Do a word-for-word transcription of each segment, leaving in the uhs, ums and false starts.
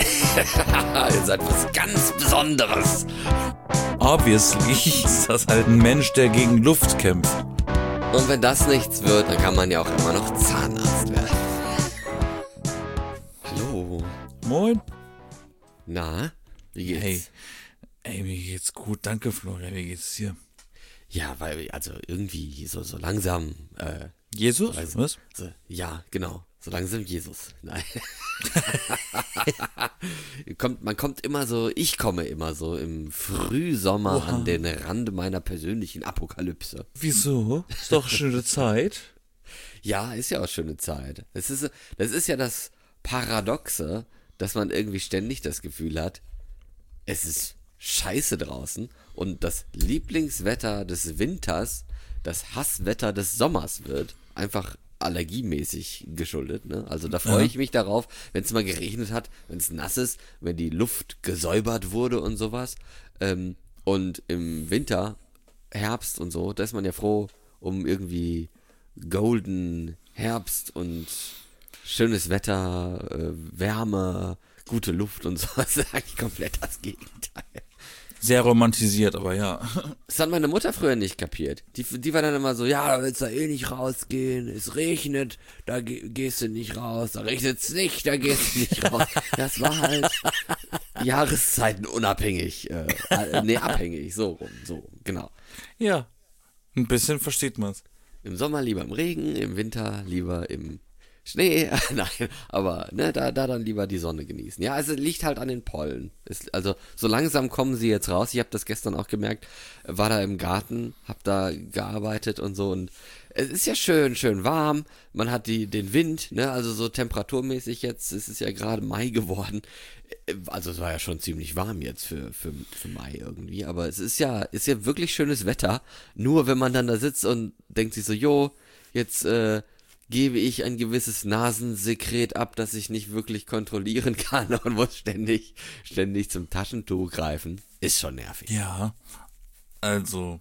Ihr seid was ganz Besonderes. Obviously ist das halt ein Mensch, der gegen Luft kämpft. Und wenn das nichts wird, dann kann man ja auch immer noch Zahnarzt werden. Hallo. Moin. Na, wie geht's? Hey, ey, mir geht's gut. Danke, Florian. Wie geht's dir? Ja, weil, also irgendwie so, so langsam, äh, Jesus? also, Was? So, ja, genau. So langsam Jesus. Nein. kommt, man kommt immer so, ich komme immer so im Frühsommer Oha. an den Rand meiner persönlichen Apokalypse. Wieso? Ist doch eine schöne Zeit. Ja, ist ja auch schöne Zeit. Das ist, das ist ja das Paradoxe, dass man irgendwie ständig das Gefühl hat, es ist scheiße draußen und das Lieblingswetter des Winters das Hasswetter des Sommers wird. Einfach allergiemäßig geschuldet, ne? Also da freue Ja. ich mich darauf, wenn es mal geregnet hat, wenn es nass ist, wenn die Luft gesäubert wurde und sowas. Ähm, und im Winter, Herbst und so, da ist man ja froh um irgendwie golden Herbst und schönes Wetter, äh, Wärme, gute Luft und so. Das ist eigentlich komplett das Gegenteil. Sehr romantisiert, aber ja. Das hat meine Mutter früher nicht kapiert. Die, die war dann immer so, ja, da willst du eh nicht rausgehen, es regnet, da ge- gehst du nicht raus, da regnet's nicht, da gehst du nicht raus. Das war halt Jahreszeiten unabhängig, äh, äh, nee, abhängig, so rum, so rum, genau. Ja, ein bisschen versteht man's. Im Sommer lieber im Regen, im Winter lieber im Schnee, nein, aber ne, da, da dann lieber die Sonne genießen. Ja, also liegt halt an den Pollen. Ist, also so langsam kommen sie jetzt raus. Ich habe das gestern auch gemerkt, war da im Garten, hab da gearbeitet und so und es ist ja schön, schön warm. Man hat die, den Wind, ne, also so temperaturmäßig jetzt, es ist ja gerade Mai geworden. Also es war ja schon ziemlich warm jetzt für, für, für Mai irgendwie, aber es ist ja, ist ja wirklich schönes Wetter. Nur wenn man dann da sitzt und denkt sich so, jo, jetzt, äh, gebe ich ein gewisses Nasensekret ab, das ich nicht wirklich kontrollieren kann und muss ständig, ständig zum Taschentuch greifen. Ist schon nervig. Ja, also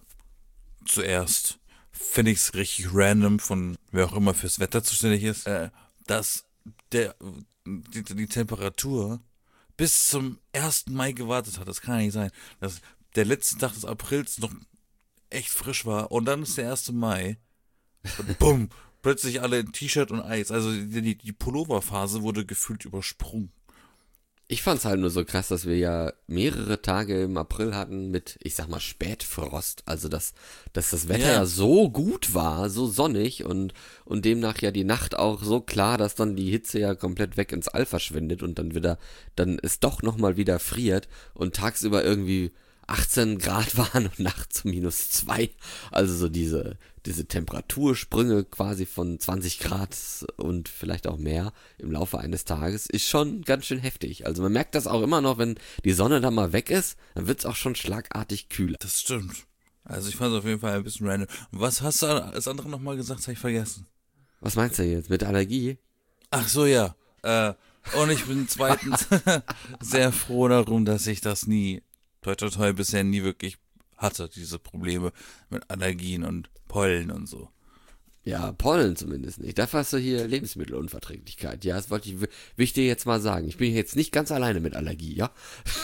zuerst finde ich es richtig random von wer auch immer fürs Wetter zuständig ist, äh, dass der die, die Temperatur bis zum ersten Mai gewartet hat. Das kann ja nicht sein. Dass der letzte Tag des Aprils noch echt frisch war und dann ist der erste Mai und bumm, plötzlich alle in T-Shirt und Eis. Also die, die, die Pulloverphase wurde gefühlt übersprungen. Ich fand's halt nur so krass, dass wir ja mehrere Tage im April hatten mit, ich sag mal, Spätfrost. Also, dass, dass das Wetter Ja. ja so gut war, so sonnig und, und demnach ja die Nacht auch so klar, dass dann die Hitze ja komplett weg ins All verschwindet und dann wieder, dann es doch nochmal wieder friert und tagsüber irgendwie achtzehn Grad waren und nachts minus zwei. Also so diese, diese Temperatursprünge quasi von zwanzig Grad und vielleicht auch mehr im Laufe eines Tages ist schon ganz schön heftig. Also man merkt das auch immer noch, wenn die Sonne dann mal weg ist, dann wird's auch schon schlagartig kühler. Das stimmt. Also ich fand es auf jeden Fall ein bisschen random. Was hast du als andere nochmal gesagt? Das habe ich vergessen. Was meinst du jetzt? Mit Allergie? Ach so, ja. Äh, und ich bin zweitens sehr froh darum, dass ich das nie, toi toi toi, bisher nie wirklich hatte, diese Probleme mit Allergien und Pollen und so. Ja, Pollen zumindest nicht. Dafür hast du hier Lebensmittelunverträglichkeit. Ja, das wollte ich, will ich dir jetzt mal sagen. Ich bin jetzt nicht ganz alleine mit Allergie, ja?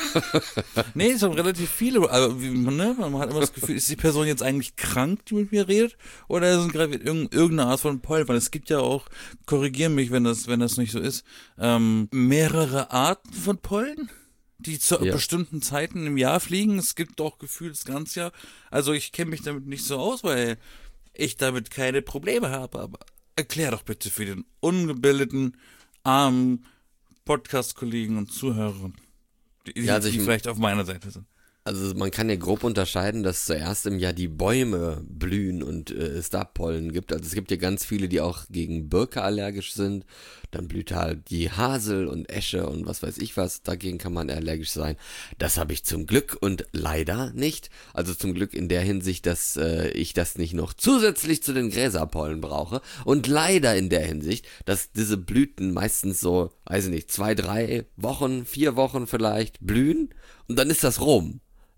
Nee, es haben relativ viele, also, wie- ne, man hat immer das Gefühl, ist die Person jetzt eigentlich krank, die mit mir redet, oder ist es gerade irgend- irgendeine Art von Pollen, weil es gibt ja auch, korrigier mich, wenn das, wenn das nicht so ist, ähm, mehrere Arten von Pollen, die zu Ja. bestimmten Zeiten im Jahr fliegen. Es gibt auch gefühlt das ganze Jahr. Also ich kenne mich damit nicht so aus, weil ich damit keine Probleme habe, aber erklär doch bitte für den ungebildeten, armen Podcast-Kollegen und Zuhörern, die, Ja, also die ich- vielleicht auf meiner Seite sind. Also man kann ja grob unterscheiden, dass zuerst im Jahr die Bäume blühen und äh, es da Pollen gibt. Also es gibt ja ganz viele, die auch gegen Birke allergisch sind. Dann blüht halt die Hasel und Esche und was weiß ich was. Dagegen kann man allergisch sein. Das habe ich zum Glück und leider nicht. Also zum Glück in der Hinsicht, dass äh, ich das nicht noch zusätzlich zu den Gräserpollen brauche. Und leider in der Hinsicht, dass diese Blüten meistens so, weiß ich nicht, zwei, drei Wochen, vier Wochen vielleicht blühen und dann ist das rum.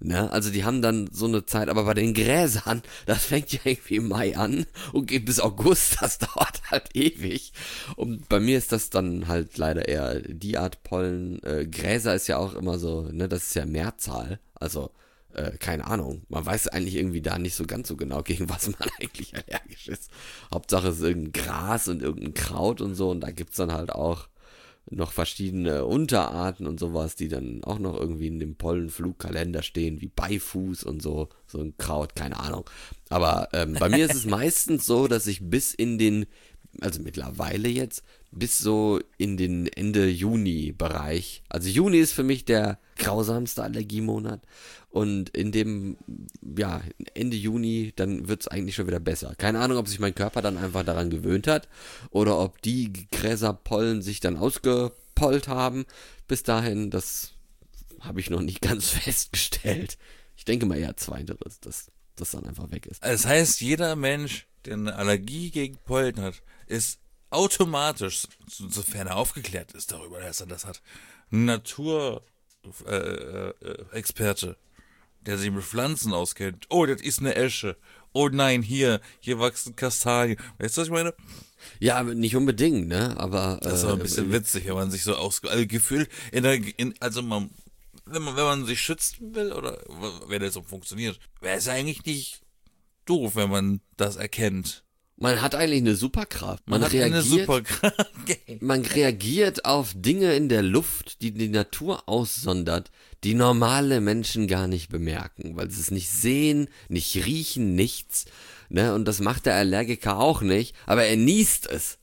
Ne? Also die haben dann so eine Zeit, aber bei den Gräsern, das fängt ja irgendwie im Mai an und geht bis August, das dauert halt ewig. Und bei mir ist das dann halt leider eher die Art Pollen. Äh, Gräser ist ja auch immer so, ne, das ist ja Mehrzahl, also äh, keine Ahnung, man weiß eigentlich irgendwie da nicht so ganz so genau, gegen was man eigentlich allergisch ist. Hauptsache es ist irgendein Gras und irgendein Kraut und so und da gibt's dann halt auch noch verschiedene Unterarten und sowas, die dann auch noch irgendwie in dem Pollenflugkalender stehen, wie Beifuß und so, so ein Kraut, keine Ahnung. Aber ähm, bei mir ist es meistens so, dass ich bis in den, also mittlerweile jetzt, bis so in den Ende Juni-Bereich, also Juni ist für mich der grausamste Allergiemonat und in dem, ja, Ende Juni, dann wird es eigentlich schon wieder besser. Keine Ahnung, ob sich mein Körper dann einfach daran gewöhnt hat oder ob die Gräserpollen sich dann ausgepollt haben. Bis dahin, das habe ich noch nicht ganz festgestellt. Ich denke mal eher zweiteres, dass das dann einfach weg ist. Das heißt, jeder Mensch, der eine Allergie gegen Pollen hat, ist automatisch, so- sofern er aufgeklärt ist darüber, dass er das hat, ein Naturexperte, äh, äh, Experte, der sich mit Pflanzen auskennt. Oh, das ist eine Esche. Oh nein, hier, hier wachsen Kastanien. Weißt du, was ich meine? Ja, aber nicht unbedingt, ne? Aber Das ist aber ein äh, bisschen witzig, wenn man sich so aus, also gefühlt in der, in, also man, wenn man, wenn man sich schützen will oder wenn das so funktioniert, wäre es eigentlich nicht doof, wenn man das erkennt. man hat eigentlich eine Superkraft. Man, Man, hat reagiert, eine super man reagiert auf Dinge in der Luft, die die Natur aussondert, die normale Menschen gar nicht bemerken, weil sie es nicht sehen, nicht riechen, nichts. Ne? Und das macht der Allergiker auch nicht, aber er niest es.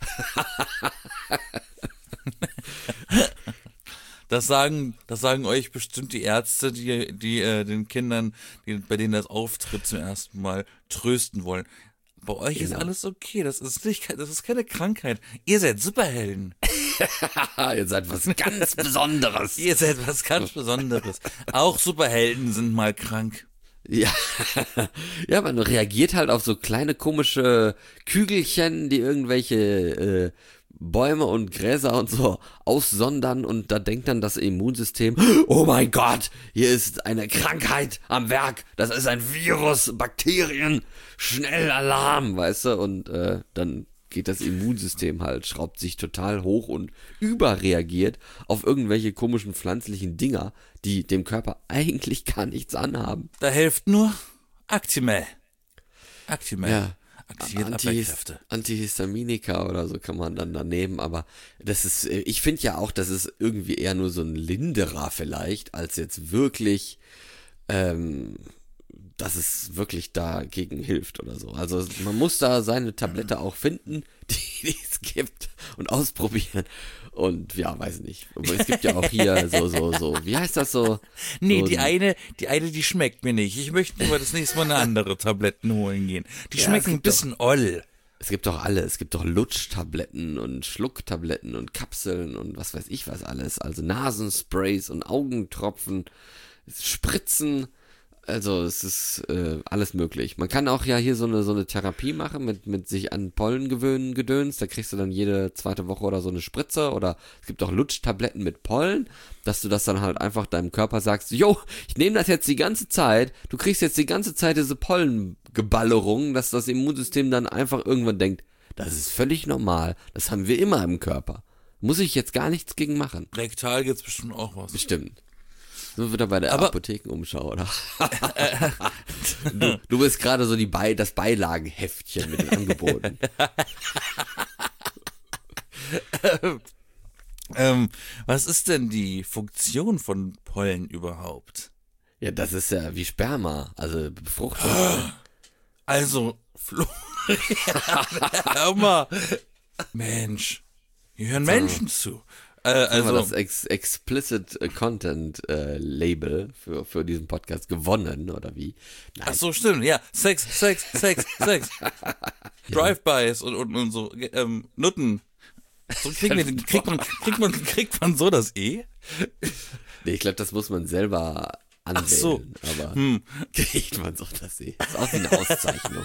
Das sagen, das sagen euch bestimmt die Ärzte, die, die äh, den Kindern, die, bei denen das auftritt, zum ersten Mal trösten wollen. Bei euch ist Genau. alles okay, das ist nicht, das ist keine Krankheit. Ihr seid Superhelden. Ihr seid was ganz Besonderes. Ihr seid was ganz Besonderes. Auch Superhelden sind mal krank. Ja, ja, man reagiert halt auf so kleine komische Kügelchen, die irgendwelche äh, Bäume und Gräser und so aussondern und da denkt dann das Immunsystem, oh mein Gott, hier ist eine Krankheit am Werk, das ist ein Virus, Bakterien, schnell Alarm, weißt du, und äh, dann geht das Immunsystem halt, schraubt sich total hoch und überreagiert auf irgendwelche komischen pflanzlichen Dinger, die dem Körper eigentlich gar nichts anhaben. Da hilft nur Actimel. Actimel. Ja. Aktiviert Antihis- Abwehrkräfte. Antihistaminika oder so kann man dann daneben, aber das ist, äh, ich finde ja auch, das ist irgendwie eher nur so ein Linderer vielleicht, als jetzt wirklich, ähm, dass es wirklich dagegen hilft oder so. Also man muss da seine Tablette auch finden, die, die es gibt und ausprobieren. Und ja, weiß nicht. Aber es gibt ja auch hier so, so, so, wie heißt das so? Nee, so die ein- eine, die eine, die schmeckt mir nicht. Ich möchte aber das nächste Mal eine andere Tabletten holen gehen. Die Ja, schmecken es ein gibt bisschen oll. Es gibt doch alle, es gibt doch Lutschtabletten und Schlucktabletten und Kapseln und was weiß ich was alles. Also Nasensprays und Augentropfen, Spritzen. Also es ist äh, alles möglich. Man kann auch ja hier so eine so eine Therapie machen mit mit sich an Pollen gewöhnen Gedöns. Da kriegst du dann jede zweite Woche oder so eine Spritze oder es gibt auch Lutschtabletten mit Pollen, dass du das dann halt einfach deinem Körper sagst, jo, ich nehme das jetzt die ganze Zeit. Du kriegst jetzt die ganze Zeit diese Pollengeballerung, dass das Immunsystem dann einfach irgendwann denkt, das ist völlig normal. Das haben wir immer im Körper. Muss ich jetzt gar nichts gegen machen. Rektal gibt's bestimmt auch was. Bestimmt. So wird er bei der Aber- Apothekenumschau, oder? du, du bist gerade so die Bei das Beilagenheftchen mit den Angeboten. Ähm, was ist denn die Funktion von Pollen überhaupt? Ja, das ist ja wie Sperma, also Befruchtung. Also, Florian, hör mal. Mensch, hier hören Menschen zu. Äh, Also das also, Ex Explicit Content äh, Label für, für diesen Podcast gewonnen, oder wie? Nein. ach so, stimmt, ja. Sex, Sex, Sex, Sex. Drive-bys und, und, und so, ähm, Nutten. So kriegen wir, den- kriegt man, kriegt man, kriegt man so das E? Nee, ich glaube, das muss man selber anwählen. so. Aber Hm. kriegt man so das eh. Das ist auch wie eine Auszeichnung.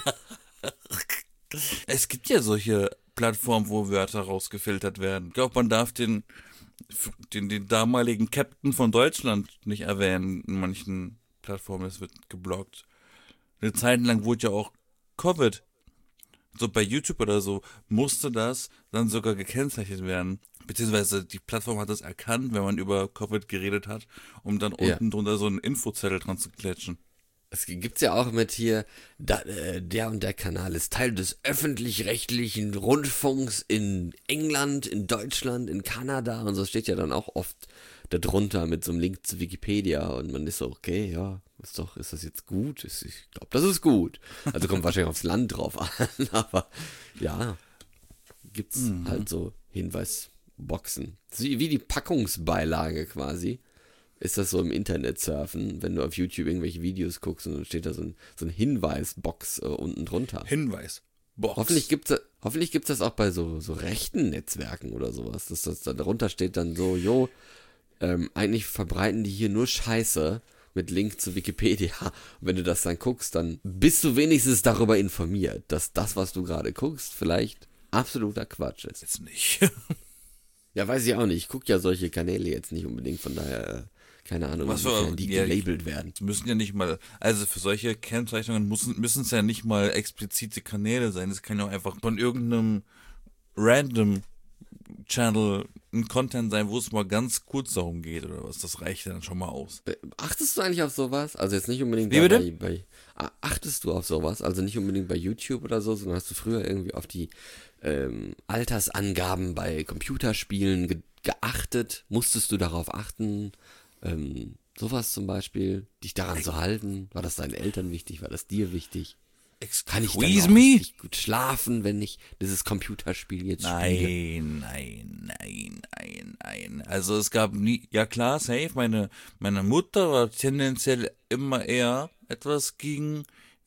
Es gibt ja solche Plattformen, wo Wörter rausgefiltert werden. Ich glaube, man darf den, den, den damaligen Captain von Deutschland nicht erwähnen in manchen Plattform, es wird geblockt. Eine Zeit lang wurde ja auch Covid, so bei YouTube oder so, musste das dann sogar gekennzeichnet werden. Beziehungsweise die Plattform hat das erkannt, wenn man über Covid geredet hat, um dann Ja. unten drunter so einen Infozettel dran zu klatschen. Es gibt's ja auch mit hier, da, äh, der und der Kanal ist Teil des öffentlich-rechtlichen Rundfunks in England, in Deutschland, in Kanada und so steht ja dann auch oft darunter mit so einem Link zu Wikipedia und man ist so, okay, ja, ist doch, ist das jetzt gut? Ist, ich glaube, das ist gut. Also kommt wahrscheinlich aufs Land drauf an, aber ja, gibt's Mhm. halt so Hinweisboxen. Wie, wie die Packungsbeilage quasi. Ist das so im Internet surfen, wenn du auf YouTube irgendwelche Videos guckst und dann steht da so ein, so ein Hinweisbox äh, unten drunter. Hinweis. Box. Hoffentlich gibt's da- hoffentlich gibt's das auch bei so, so rechten Netzwerken oder sowas, dass das da darunter steht dann so, jo, ähm, eigentlich verbreiten die hier nur Scheiße mit Link zu Wikipedia. Und wenn du das dann guckst, dann bist du wenigstens darüber informiert, dass das, was du gerade guckst, vielleicht absoluter Quatsch ist. Jetzt nicht. Ja, weiß ich auch nicht. Ich gucke ja solche Kanäle jetzt nicht unbedingt, von daher, äh, keine Ahnung, Was inwiefern für- die ja, gelabelt werden. Es müssen ja nicht mal, also für solche Kennzeichnungen müssen müssen es ja nicht mal explizite Kanäle sein. Es kann ja auch einfach von irgendeinem random Channel ein Content sein, wo es mal ganz kurz darum geht oder was. Das reicht dann schon mal aus. Äh, Achtest du eigentlich auf sowas? Also jetzt nicht unbedingt Wie bei, bitte? bei, a- achtest du auf sowas? Also nicht unbedingt bei YouTube oder so, sondern hast du früher irgendwie auf die ähm, Altersangaben bei Computerspielen ge geachtet? Musstest du darauf achten? Ähm, sowas zum Beispiel? Dich daran zu halten? War das deinen Eltern wichtig? War das dir wichtig? Kann ich dann Excuse auch me? richtig gut schlafen, wenn ich dieses Computerspiel jetzt spiele? Nein, nein, nein, nein, nein. Also es gab nie, ja klar, safe, meine, meine Mutter war tendenziell immer eher etwas gegen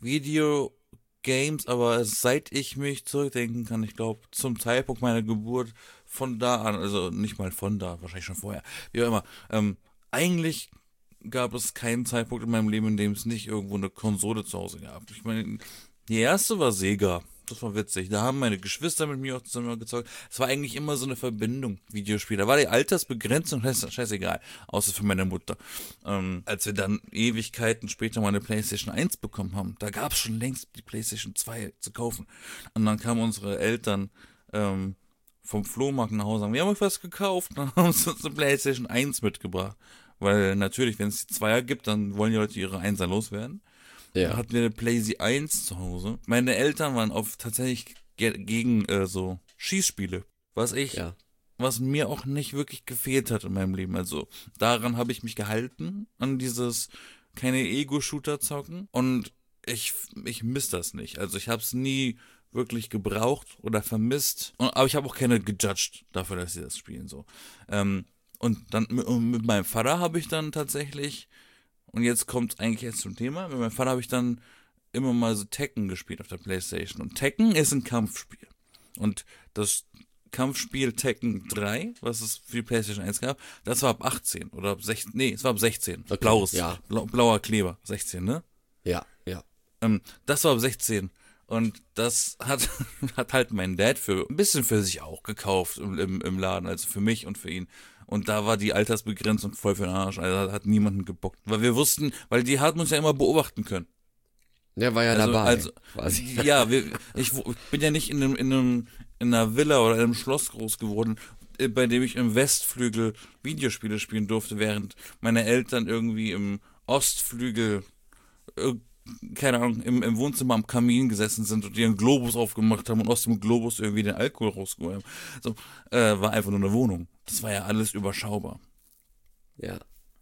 Videogames, aber seit ich mich zurückdenken kann, ich glaube, zum Zeitpunkt meiner Geburt, von da an, also nicht mal von da, wahrscheinlich schon vorher, wie auch immer, ähm, eigentlich gab es keinen Zeitpunkt in meinem Leben, in dem es nicht irgendwo eine Konsole zu Hause gab. Ich meine, die erste war Sega. Das war witzig. Da haben meine Geschwister mit mir auch zusammen gezockt. Es war eigentlich immer so eine Verbindung, Videospiele. Da war die Altersbegrenzung scheiß, scheißegal, außer für meine Mutter. Ähm, als wir dann Ewigkeiten später mal eine PlayStation eins bekommen haben, da gab es schon längst die PlayStation zwei zu kaufen. Und dann kamen unsere Eltern ähm, vom Flohmarkt nach Hause und sagen, wir haben euch was gekauft. Dann haben sie uns eine PlayStation eins mitgebracht. Weil natürlich, wenn es die Zweier gibt, dann wollen die Leute ihre Einser loswerden. Da Ja. hatten wir eine PlayStation eins zu Hause. Meine Eltern waren auf tatsächlich ge gegen äh, so Schießspiele. Was ich, Ja. was mir auch nicht wirklich gefehlt hat in meinem Leben. Also daran habe ich mich gehalten, an dieses keine Ego-Shooter zocken. Und ich, ich miss das nicht. Also ich habe es nie wirklich gebraucht oder vermisst. Und, aber ich habe auch keine gejudged dafür, dass sie das spielen. So. Ähm, und dann mit, mit meinem Vater habe ich dann tatsächlich, und jetzt kommt es eigentlich jetzt zum Thema, mit meinem Vater habe ich dann immer mal so Tekken gespielt auf der PlayStation. Und Tekken ist ein Kampfspiel. Und das Kampfspiel Tekken drei, was es für die PlayStation eins gab, das war ab achtzehn oder ab sechzehn, nee, es war ab sechzehn. Okay, Blaues, ja. blau, blauer Kleber, sechzehn, ne? Ja, ja. Ähm, das war ab sechzehn. Und das hat, hat halt mein Dad für ein bisschen für sich auch gekauft im, im, im Laden, also für mich und für ihn. Und da war die Altersbegrenzung voll für den Arsch. Also hat niemanden gebockt. Weil wir wussten, weil die haben uns ja immer beobachten können. Der war ja Also, dabei. also quasi. ja, wir, ich, wo- ich bin ja nicht in einem, in einem, in einer Villa oder in einem Schloss groß geworden, äh, bei dem ich im Westflügel Videospiele spielen durfte, während meine Eltern irgendwie im Ostflügel, äh, keine Ahnung, im, im Wohnzimmer am Kamin gesessen sind und ihren Globus aufgemacht haben und aus dem Globus irgendwie den Alkohol rausgeholt haben. So, äh, war einfach nur eine Wohnung. Das war ja alles überschaubar. Ja.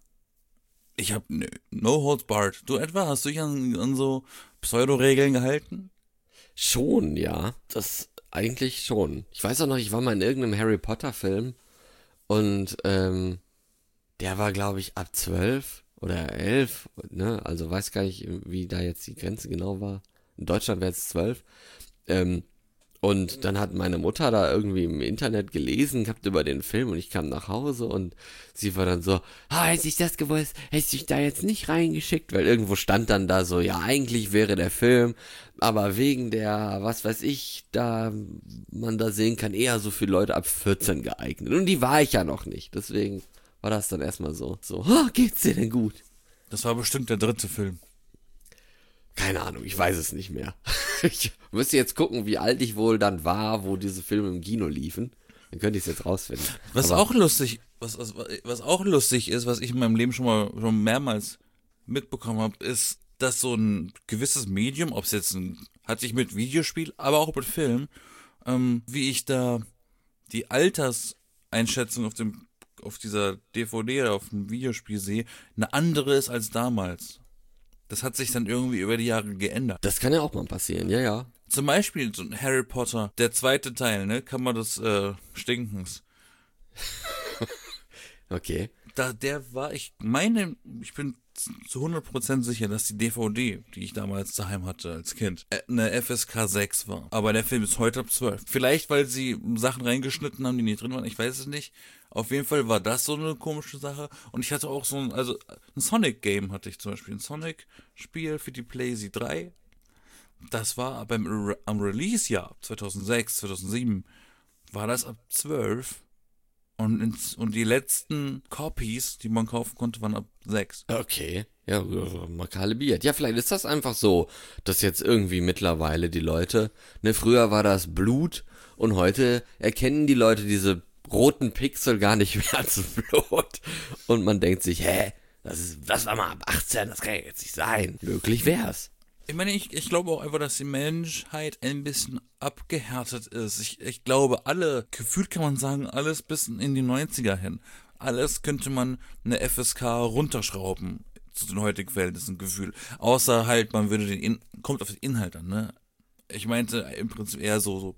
Ich hab nö, no holds barred. Du etwa, hast du dich an, an so Pseudo-Regeln gehalten? Schon, ja. Das eigentlich schon. Ich weiß auch noch, ich war mal in irgendeinem Harry Potter Film und ähm, der war, glaube ich, ab zwölf oder elf, ne? Also weiß gar nicht, wie da jetzt die Grenze genau war. In Deutschland wäre es zwölf. Ähm, und dann hat meine Mutter da irgendwie im Internet gelesen gehabt über den Film und ich kam nach Hause und sie war dann so, ah, hätte ich das gewusst, hätte ich da jetzt nicht reingeschickt, weil irgendwo stand dann da so, ja, eigentlich wäre der Film, aber wegen der, was weiß ich, da man da sehen kann, eher so für Leute ab vierzehn geeignet. Und die war ich ja noch nicht, deswegen war das dann erstmal so, so, ah, geht's dir denn gut? Das war bestimmt der dritte Film. Keine Ahnung, ich weiß es nicht mehr. Ich müsste jetzt gucken, wie alt ich wohl dann war, wo diese Filme im Kino liefen. Dann könnte ich es jetzt rausfinden. Was Aber auch lustig, was, was, was auch lustig ist, was ich in meinem Leben schon mal schon mehrmals mitbekommen habe, ist, dass so ein gewisses Medium, ob es jetzt ein, hat sich mit Videospiel, aber auch mit Film, ähm, wie ich da die Alterseinschätzung auf dem, auf dieser D V D oder auf dem Videospiel sehe, eine andere ist als damals. Das hat sich dann irgendwie über die Jahre geändert. das kann ja auch mal passieren, ja, ja. Zum Beispiel so ein Harry Potter, der zweite Teil, ne, Kammer des äh, Stinkens. Okay. Da, der war, ich meine, ich bin zu hundert Prozent sicher, dass die D V D, die ich damals daheim hatte als Kind, äh, eine F S K sechs war. Aber der Film ist heute ab zwölf. Vielleicht, weil sie Sachen reingeschnitten haben, die nicht drin waren, ich weiß es nicht. Auf jeden Fall war das so eine komische Sache. Und ich hatte auch so ein, also ein Sonic-Game hatte ich zum Beispiel. Ein Sonic-Spiel für die PlayStation drei. Das war beim Re- am Release-Jahr zweitausendsechs, zweitausendsieben, war das ab zwölf. Und, ins, und die letzten Copies, die man kaufen konnte, waren ab sechs. Okay. Ja, mal kalibriert. Ja, vielleicht ist das einfach so, dass jetzt irgendwie mittlerweile die Leute, ne, früher war das Blut und heute erkennen die Leute diese roten Pixel gar nicht mehr als Blut. Und man denkt sich, hä, das ist, das war mal ab achtzehn, das kann ja jetzt nicht sein. Möglich wär's. Ich meine, ich, ich glaube auch einfach, dass die Menschheit ein bisschen abgehärtet ist. Ich, ich glaube, alle, gefühlt kann man sagen, alles bis in die neunziger hin. Alles könnte man eine F S K runterschrauben zu den heutigen Verhältnissen, Gefühl. Außer halt, man würde den, In- kommt auf den Inhalt an, ne? Ich meinte im Prinzip eher so, so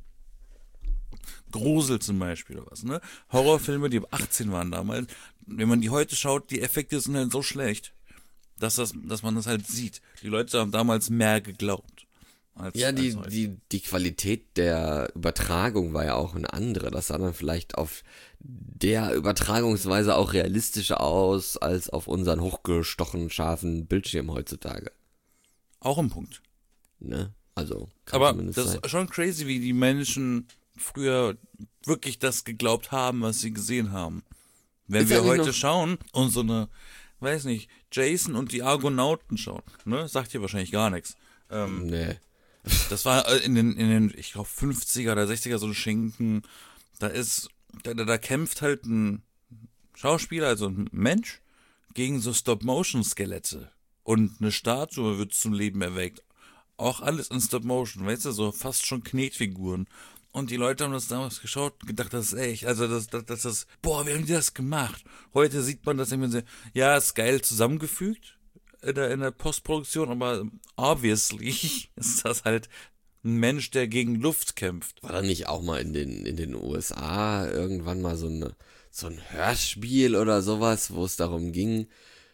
Grusel zum Beispiel oder was, ne? Horrorfilme, die ab achtzehn waren damals. Wenn man die heute schaut, die Effekte sind halt so schlecht, dass, das, dass man das halt sieht. Die Leute haben damals mehr geglaubt. Als, Ja, die, als heute. die, die Qualität der Übertragung war ja auch eine andere. Das sah dann vielleicht auf der Übertragungsweise auch realistischer aus, als auf unseren hochgestochen scharfen Bildschirm heutzutage. Auch ein Punkt. Ne? Also, kann Aber zumindest das sein. ist schon crazy, wie die Menschen früher wirklich das geglaubt haben, was sie gesehen haben. Wenn Ist wir eigentlich heute noch- schauen und so eine, weiß nicht, Jason und die Argonauten schauen, ne? Sagt dir wahrscheinlich gar nichts. Ähm, Nee. Das war äh, in den, in den, ich glaube, fünfziger oder sechziger so ein Schinken. Da ist, da, da, da kämpft halt ein Schauspieler, also ein Mensch, gegen so Stop-Motion-Skelette. Und eine Statue wird zum Leben erweckt. Auch alles in Stop-Motion, weißt du, so fast schon Knetfiguren. Und die Leute haben das damals geschaut und gedacht, das ist echt, also das, das, das, das, boah, wie haben die das gemacht? Heute sieht man das irgendwie so, ja, ist geil zusammengefügt in der, in der Postproduktion, aber obviously ist das halt ein Mensch, der gegen Luft kämpft. War da nicht auch mal in den, in den U S A irgendwann mal so, eine, so ein Hörspiel oder sowas, wo es darum ging,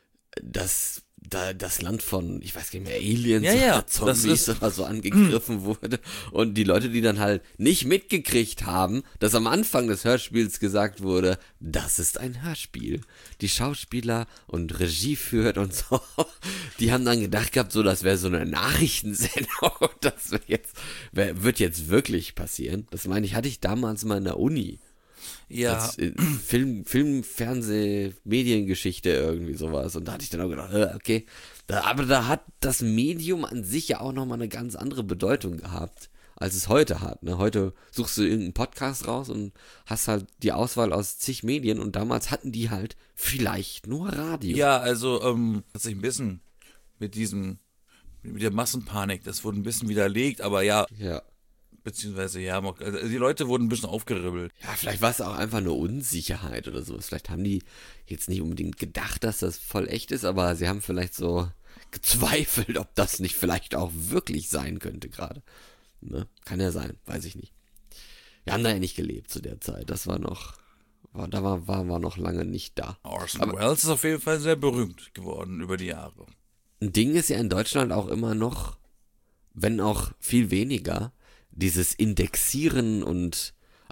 dass da das Land von, ich weiß gar nicht mehr, Aliens Ja, ja, oder Zombies das ist- oder so angegriffen wurde und die Leute, die dann halt nicht mitgekriegt haben, dass am Anfang des Hörspiels gesagt wurde, das ist ein Hörspiel. Die Schauspieler und Regie führt und so, die haben dann gedacht gehabt, so, das wäre so eine Nachrichtensendung und das wär jetzt, wär, wird jetzt wirklich passieren. Das meine ich, hatte ich damals mal in der Uni. Ja, Als, äh, Film, Film, Fernseh, Mediengeschichte, irgendwie sowas. Und da hatte ich dann auch gedacht, äh, okay. Da, aber da hat das Medium an sich ja auch nochmal eine ganz andere Bedeutung gehabt, als es heute hat. Ne? Heute suchst du irgendeinen Podcast raus und hast halt die Auswahl aus zig Medien und damals hatten die halt vielleicht nur Radio. ja, also, ähm, hat sich ein bisschen mit diesem, mit der Massenpanik, das wurde ein bisschen widerlegt, aber ja, Ja. beziehungsweise ja, man- also die Leute wurden ein bisschen aufgeribbelt. Ja, vielleicht war es auch einfach eine Unsicherheit oder sowas. Vielleicht haben die jetzt nicht unbedingt gedacht, dass das voll echt ist, aber sie haben vielleicht so gezweifelt, ob das nicht vielleicht auch wirklich sein könnte gerade. Ne? Kann ja sein, weiß ich nicht. Wir haben da ja nicht gelebt zu der Zeit. Das war noch, war, da war, waren wir noch lange nicht da. Orson Welles ist auf jeden Fall sehr berühmt geworden über die Jahre. Ein Ding ist ja in Deutschland auch immer noch, wenn auch viel weniger, dieses Indexieren und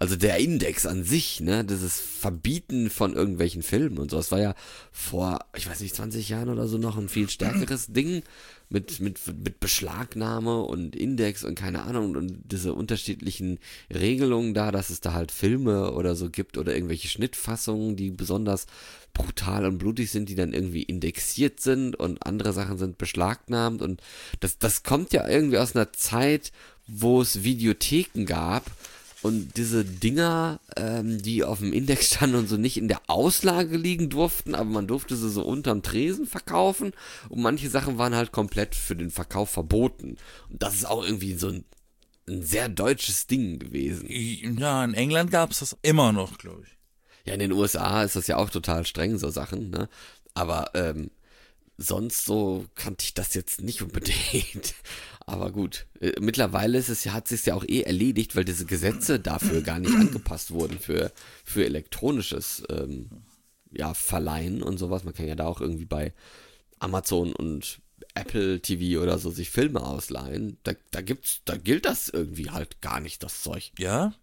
Also der Index an sich, ne, dieses Verbieten von irgendwelchen Filmen und so, das war ja vor, ich weiß nicht, zwanzig Jahren oder so noch ein viel stärkeres Ding mit, mit, mit Beschlagnahme und Index und keine Ahnung und diese unterschiedlichen Regelungen da, dass es da halt Filme oder so gibt oder irgendwelche Schnittfassungen, die besonders brutal und blutig sind, die dann irgendwie indexiert sind und andere Sachen sind beschlagnahmt und das, das kommt ja irgendwie aus einer Zeit, wo es Videotheken gab und diese Dinger, ähm, die auf dem Index standen und so nicht in der Auslage liegen durften, aber man durfte sie so unterm Tresen verkaufen und manche Sachen waren halt komplett für den Verkauf verboten. Und das ist auch irgendwie so ein, ein sehr deutsches Ding gewesen. Ja, in England gab es das immer noch, glaube ich. Ja, in den U S A ist das ja auch total streng, so Sachen, ne? Aber ähm, sonst so kannte ich das jetzt nicht unbedingt. Aber gut, äh, mittlerweile ist es ja, hat sich ja auch eh erledigt, weil diese Gesetze dafür gar nicht angepasst wurden für, für elektronisches ähm, ja, Verleihen und sowas. Man kann ja da auch irgendwie bei Amazon und Apple T V oder so sich Filme ausleihen. Da, da gibt's, da gilt das irgendwie halt gar nicht, das Zeug. Ja?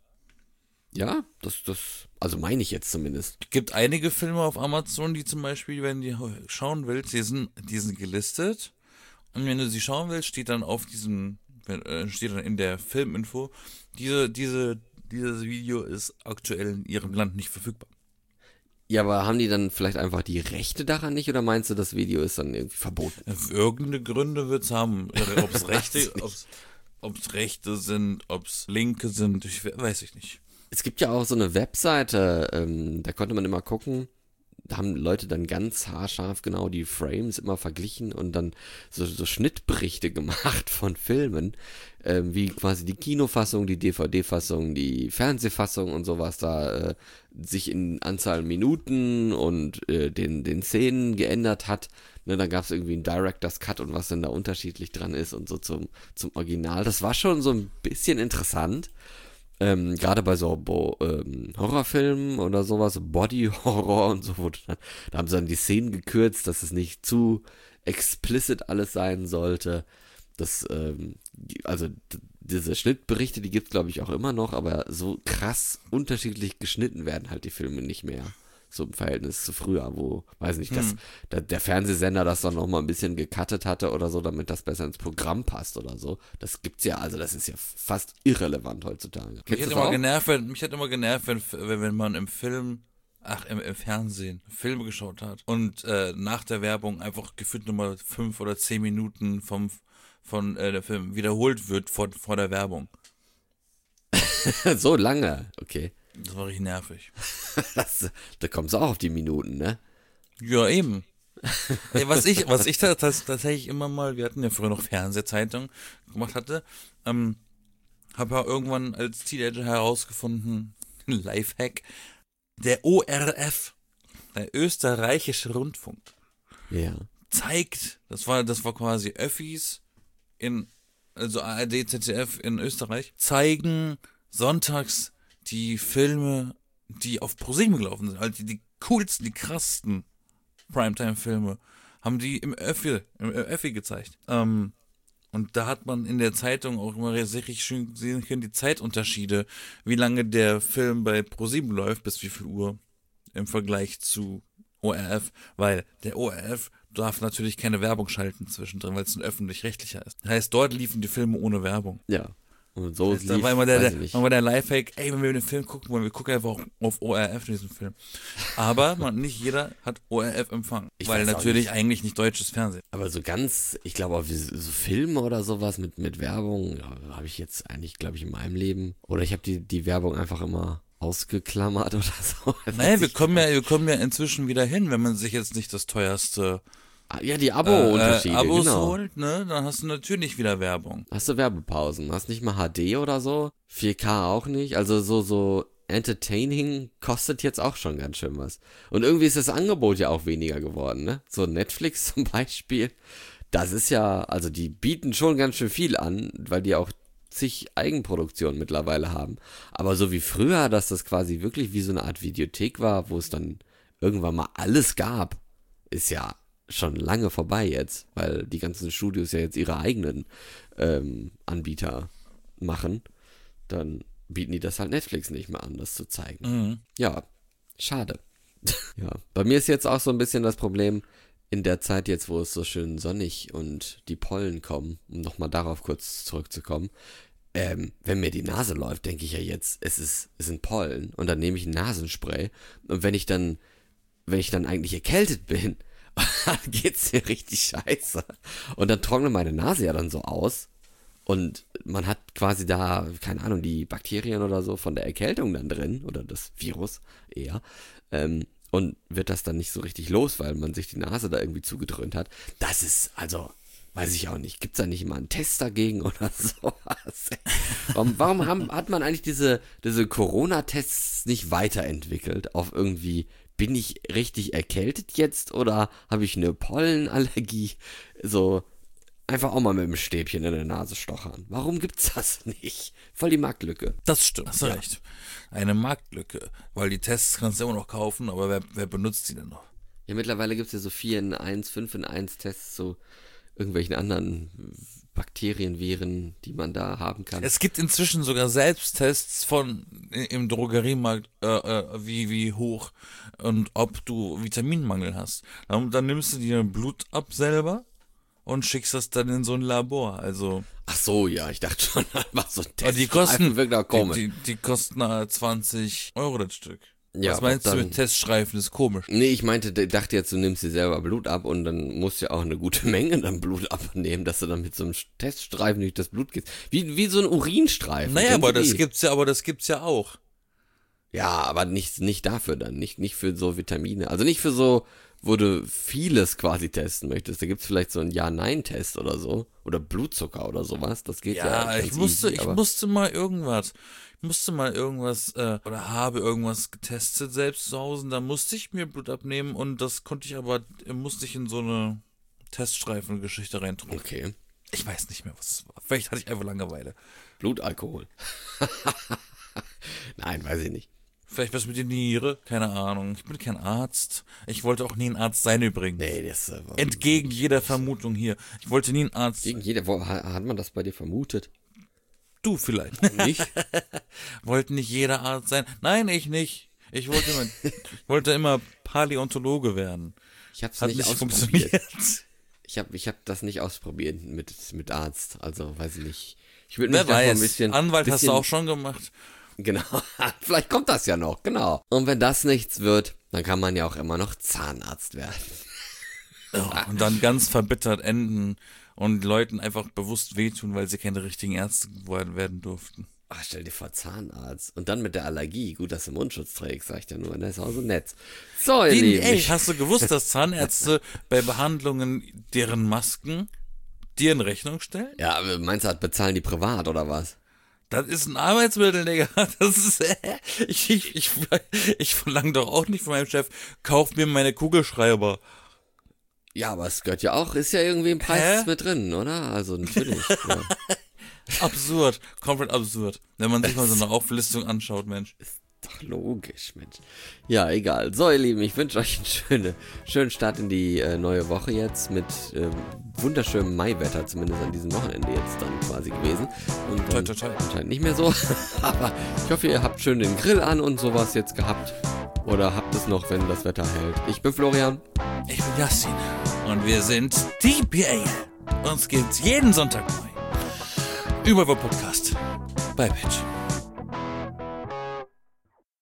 Ja, das, das, also meine ich jetzt zumindest. Es gibt einige Filme auf Amazon, die zum Beispiel, wenn du schauen willst, die sind, die sind gelistet. Und wenn du sie schauen willst, steht dann auf diesem, äh, steht dann in der Filminfo, diese, diese, dieses Video ist aktuell in ihrem Land nicht verfügbar. Ja, aber haben die dann vielleicht einfach die Rechte daran nicht oder meinst du, das Video ist dann irgendwie verboten? Auf irgendeine Gründe wird es haben. Ob es Rechte, ob's, ob's Rechte sind, ob es Linke sind, ich, weiß ich nicht. Es gibt ja auch so eine Webseite, ähm, da konnte man immer gucken, da haben Leute dann ganz haarscharf genau die Frames immer verglichen und dann so, so Schnittberichte gemacht von Filmen, ähm, wie quasi die Kinofassung, die D V D-Fassung, die Fernsehfassung und sowas da äh, sich in Anzahl Minuten und äh, den, den Szenen geändert hat. Ne, dann gab es irgendwie einen Director's Cut und was denn da unterschiedlich dran ist und so zum, zum Original. Das war schon so ein bisschen interessant. Ähm, gerade bei so Bo ähm, Horrorfilmen oder sowas, Body-Horror und so, wo dann, da haben sie dann die Szenen gekürzt, dass es nicht zu explicit alles sein sollte. Das, ähm, also d- diese Schnittberichte, die gibt's glaube ich auch immer noch, aber so krass unterschiedlich geschnitten werden halt die Filme nicht mehr. So im Verhältnis zu früher, wo, weiß nicht, dass Hm. der, der Fernsehsender das dann nochmal ein bisschen gecuttet hatte oder so, damit das besser ins Programm passt oder so. Das gibt's ja, also das ist ja fast irrelevant heutzutage. Mich Kennst hat, du immer das auch? genervt, wenn, mich hat immer genervt, wenn, wenn, wenn man im Film, ach, im, im Fernsehen Filme geschaut hat und äh, nach der Werbung einfach gefühlt nochmal fünf oder zehn Minuten vom, von äh, der Film wiederholt wird vor, vor der Werbung. So lange, okay. Das war richtig nervig. Das, da kommst du auch auf die Minuten, ne? Ja, eben. Ey, was ich, was ich da das, tatsächlich immer mal, wir hatten ja früher noch Fernsehzeitung gemacht hatte, ähm, habe ja irgendwann als Teenager herausgefunden, ein Lifehack, der O R F, der österreichische Rundfunk, Ja. zeigt, das war, das war quasi Öffis in, also A R D, Z D F in Österreich, zeigen sonntags die Filme, die auf ProSieben gelaufen sind, also die, die coolsten, die krassesten Primetime-Filme, haben die im Öffi, im Öffi gezeigt. Ähm, und da hat man in der Zeitung auch immer sehr richtig schön sehen können, die Zeitunterschiede, wie lange der Film bei ProSieben läuft, bis wie viel Uhr im Vergleich zu O R F, weil der O R F darf natürlich keine Werbung schalten zwischendrin, weil es ein öffentlich-rechtlicher ist. Das heißt, dort liefen die Filme ohne Werbung. Ja. Und so Das heißt, da lief, war immer der, weiß der, ich nicht. war der Lifehack, ey, wenn wir den Film gucken wollen, wir gucken einfach auch auf O R F diesen Film. Aber man, nicht jeder hat O R F empfangen, Ich weil weiß auch natürlich nicht. eigentlich nicht deutsches Fernsehen. Aber so ganz, ich glaube auch wie so so Filme oder sowas mit, mit Werbung, ja, habe ich jetzt eigentlich, glaube ich, in meinem Leben. Oder ich habe die, die Werbung einfach immer ausgeklammert oder so. Naja, wir kommen ja, wir kommen ja inzwischen wieder hin, wenn man sich jetzt nicht das teuerste Ah, ja, die äh, Abo-Unterschiede, Abos genau. holt, ne, dann hast du natürlich wieder Werbung. Hast du Werbepausen? Hast nicht mal H D oder so? vier K auch nicht? Also so, so entertaining kostet jetzt auch schon ganz schön was. Und irgendwie ist das Angebot ja auch weniger geworden, ne? So Netflix zum Beispiel. Das ist ja, also die bieten schon ganz schön viel an, weil die auch zig Eigenproduktionen mittlerweile haben. Aber so wie früher, dass das quasi wirklich wie so eine Art Videothek war, wo es dann irgendwann mal alles gab, ist ja schon lange vorbei jetzt, weil die ganzen Studios ja jetzt ihre eigenen ähm, Anbieter machen. Dann bieten die das halt Netflix nicht mehr an, das zu zeigen. Mhm. Ja, schade. Ja, bei mir ist jetzt auch so ein bisschen das Problem, in der Zeit jetzt, wo es so schön sonnig und die Pollen kommen, um nochmal darauf kurz zurückzukommen, ähm, wenn mir die Nase läuft, denke ich ja jetzt, es ist, es sind Pollen und dann nehme ich ein Nasenspray und wenn ich dann, wenn ich dann eigentlich erkältet bin, dann geht's mir richtig scheiße und dann trocknet meine Nase ja dann so aus und man hat quasi da, keine Ahnung, die Bakterien oder so von der Erkältung dann drin oder das Virus eher, ähm, und wird das dann nicht so richtig los, weil man sich die Nase da irgendwie zugedröhnt hat. Das ist, also, weiß ich auch nicht. Gibt's da nicht immer einen Test dagegen oder sowas? Warum, warum haben, hat man eigentlich diese, diese Corona-Tests nicht weiterentwickelt? Auf irgendwie, bin ich richtig erkältet jetzt oder habe ich eine Pollenallergie? So, einfach auch mal mit dem Stäbchen in der Nase stochern. Warum gibt's das nicht? Voll die Marktlücke. Das stimmt, hast du Ja. recht. Eine Marktlücke, weil die Tests kannst du immer noch kaufen, aber wer, wer benutzt die denn noch? Ja, mittlerweile gibt's ja so vier in eins, fünf in eins Tests zu irgendwelchen anderen Bakterien, Viren, die man da haben kann. Es gibt inzwischen sogar Selbsttests von im Drogeriemarkt, äh, äh, wie, wie hoch und ob du Vitaminmangel hast. Dann, dann nimmst du dir Blut ab selber und schickst das dann in so ein Labor. Also Ach so, ja, ich dachte schon, das war so ein aber Test. die kosten, wirkt auch die, komisch. die, die kosten äh, zwanzig Euro das Stück. Ja, Was meinst ob du dann- mit Teststreifen? Das ist komisch. Nee, ich meinte, ich dachte jetzt, du nimmst dir selber Blut ab und dann musst du ja auch eine gute Menge dann Blut abnehmen, dass du dann mit so einem Teststreifen durch das Blut gehst. Wie, wie so ein Urinstreifen. Naja, Kennst aber du das die? gibt's ja, aber das gibt's ja auch. Ja, aber nicht, nicht dafür dann, nicht, nicht für so Vitamine. Also nicht für so, wo du vieles quasi testen möchtest. Da gibt's vielleicht so einen Ja-Nein-Test oder so. Oder Blutzucker oder sowas. Das geht ja. Ja, ganz ich musste, easy, ich aber- musste mal irgendwas, ich musste mal irgendwas, äh, oder habe irgendwas getestet selbst zu Hause, und da musste ich mir Blut abnehmen und das konnte ich aber, äh, musste ich in so eine Teststreifen-Geschichte reintun. Okay. Ich weiß nicht mehr, was es war. Vielleicht hatte ich einfach Langeweile. Blutalkohol. Nein, weiß ich nicht. Vielleicht was mit der Niere, keine Ahnung. Ich bin kein Arzt. Ich wollte auch nie ein Arzt sein übrigens. Nee, das äh, war Entgegen jeder Vermutung hier. Ich wollte nie ein Arzt. gegen jeder. Wo, ha- hat man das bei dir vermutet? Du vielleicht. Nicht? Wollte nicht jeder Arzt sein. Nein, ich nicht. Ich wollte immer, ich wollte immer Paläontologe werden. Ich hab's Hat nicht, nicht ausprobiert. funktioniert. Ich hab, ich hab das nicht ausprobiert mit, mit Arzt. Also, weiß ich nicht. Ich würde Wer mich da mal weiß, ein bisschen. Anwalt bisschen, hast du auch schon gemacht. Genau. Vielleicht kommt das ja noch, genau. Und wenn das nichts wird, dann kann man ja auch immer noch Zahnarzt werden. Ja, und dann ganz verbittert enden und Leuten einfach bewusst wehtun, weil sie keine richtigen Ärzte geworden werden durften. Ach, stell dir vor, Zahnarzt. Und dann mit der Allergie. Gut, dass du Mundschutz trägst, sag ich ja nur. Das ist auch so nett. So, ihr Wie, Lieben. ey, ich- hast du gewusst, dass Zahnärzte bei Behandlungen deren Masken dir in Rechnung stellen? Ja, aber meinst du, bezahlen die privat oder was? Das ist ein Arbeitsmittel, Digga. Das ist, ich, ich, ich, ich verlange doch auch nicht von meinem Chef, kauf mir meine Kugelschreiber. Ja, aber es gehört ja auch, ist ja irgendwie im Preis Hä? mit drin, oder? Also natürlich. ja. Absurd, komplett absurd. Wenn man sich mal so eine Auflistung anschaut, Mensch. Doch logisch, Mensch. Ja, egal. So, ihr Lieben, ich wünsche euch einen schönen, schönen Start in die äh, neue Woche jetzt mit ähm, wunderschönem Maiwetter, zumindest an diesem Wochenende jetzt dann quasi gewesen. Und Toi, dann toi, toi. anscheinend nicht mehr so. Aber ich hoffe, ihr habt schön den Grill an und sowas jetzt gehabt. Oder habt es noch, wenn das Wetter hält. Ich bin Florian. Ich bin Yassin und wir sind die P A. Uns gibt's jeden Sonntag neu. Überall wo Podcast. Bei Pitch.